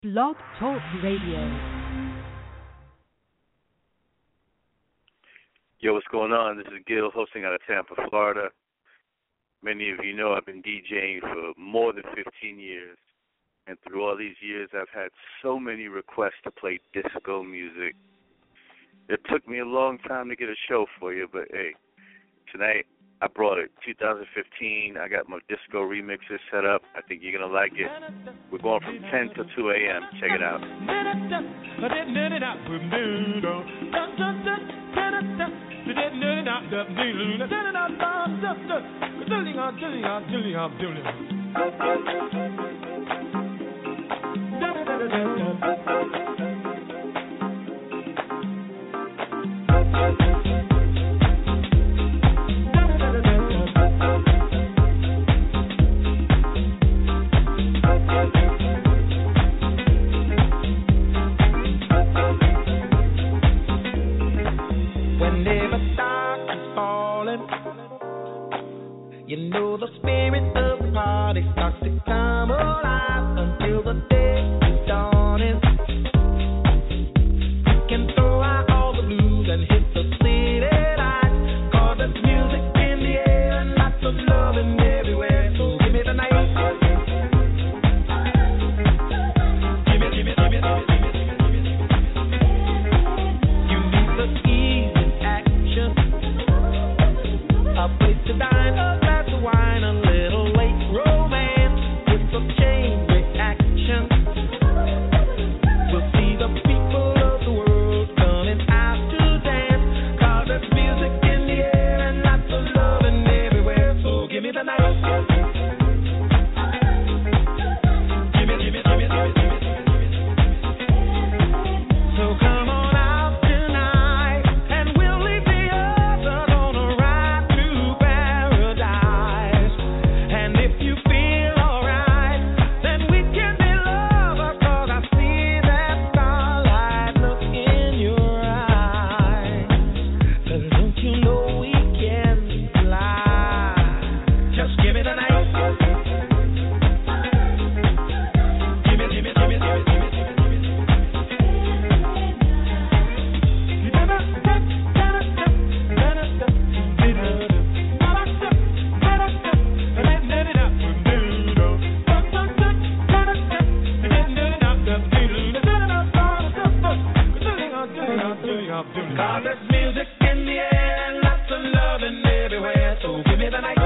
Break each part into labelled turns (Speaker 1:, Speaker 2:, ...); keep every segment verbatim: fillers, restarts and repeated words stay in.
Speaker 1: Blog Talk Radio.
Speaker 2: Yo, what's going on? This is Gil hosting out of Tampa, Florida. Many of you know I've been DJing for more than fifteen years. And through all these years, I've had so many requests to play disco music. It took me a long time to get a show for you, but hey, tonight I brought it. two thousand fifteen, I got my disco remixes set up. I think you're going to like it. We're going from ten to two a.m. Check it out.
Speaker 3: You know the spirit of the party starts to come alive until the day is dawning. We can throw out all the blues and hit the city lights, 'cause there's music in the air and lots of loving everywhere. So give me the night. Give me, give me, give me, give me, give me, give me, give me, give me. You need the easy action, a place to dine, a glass of wine, a little late romance with some chain reaction. We'll see the people of the world coming out to dance, 'cause there's music in the air and lots of loving everywhere. So give me the night. Give me, give me, give me, give me, give me, give me, give me. So come on out tonight and we'll leave the others on a ride to paradise. And if you feel alright, then we can be lovers, 'cause I see that starlight look in your eyes. 'Cause don't you know we can fly? Just give me the night. Give me, give me, give me, give me, give me, give me, give me, give me. Cause there's music in the air and lots of loving everywhere. So give me the night.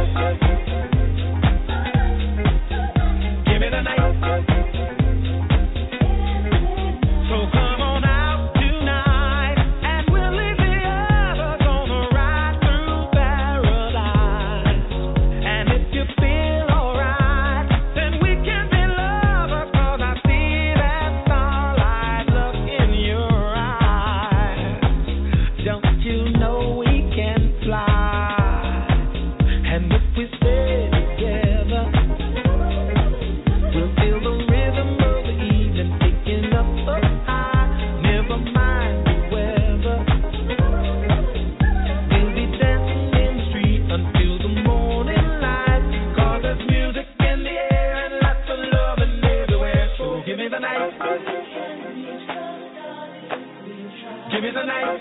Speaker 3: Give me the night. So come on out tonight and we'll leave the others on a ride through paradise. And if you feel alright, then we can be lovers, 'cause I see that starlight look in your eyes. Don't you know we can fly? And if we stay together, we'll feel the rhythm of the evening picking up a high. Never mind the weather, we'll be dancing in the street until the morning light. 'Cause there's music in the air and lots of loving everywhere. So give me the night. Give me the night.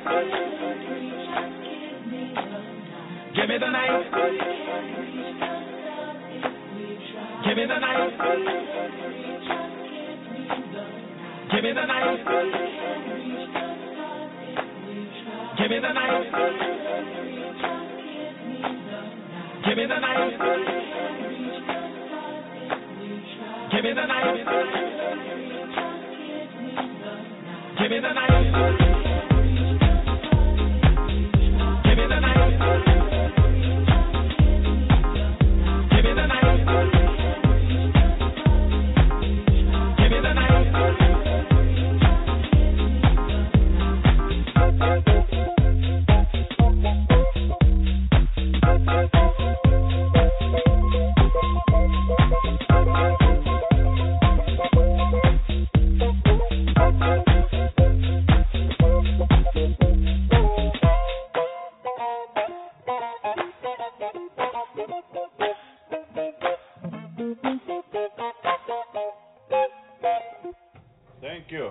Speaker 3: Give me the night. Give me the night. Give me the night. Give me the night. Give me the night. Give me the night. Give me the night. Give me the night. Give me the night. Give me the night.
Speaker 4: Thank you.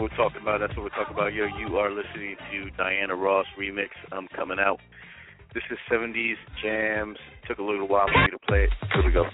Speaker 2: what we're talking about. That's what we're talking about. Yo, you are listening to Diana Ross remix. I'm coming out. This is seventies Jams. Took a little while for me to play it. Here we go.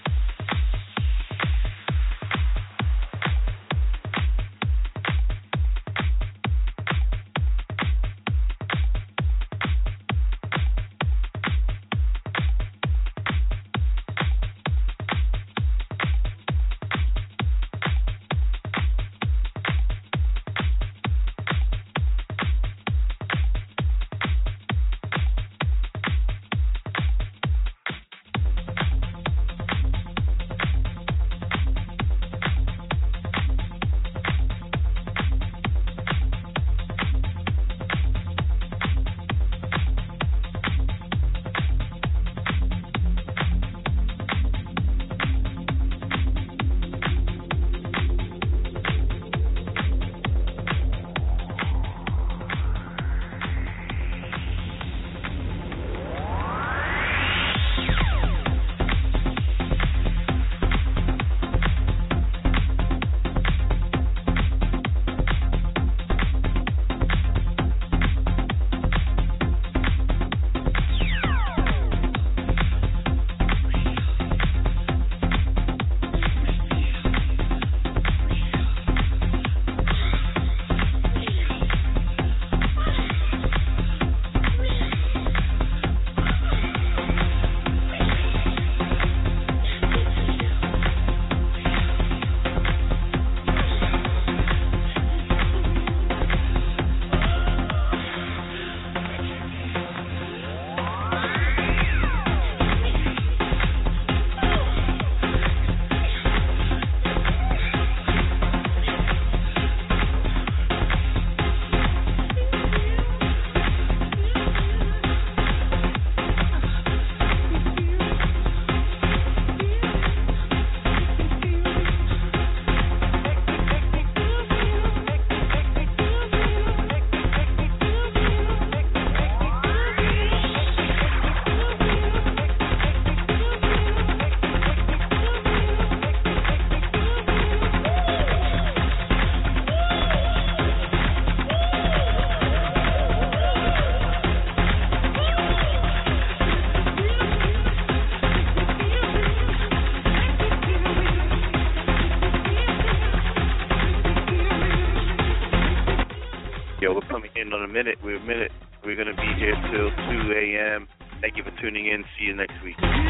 Speaker 2: In a minute, we're a minute. We're gonna be here till two a.m. Thank you for tuning in. See you next week.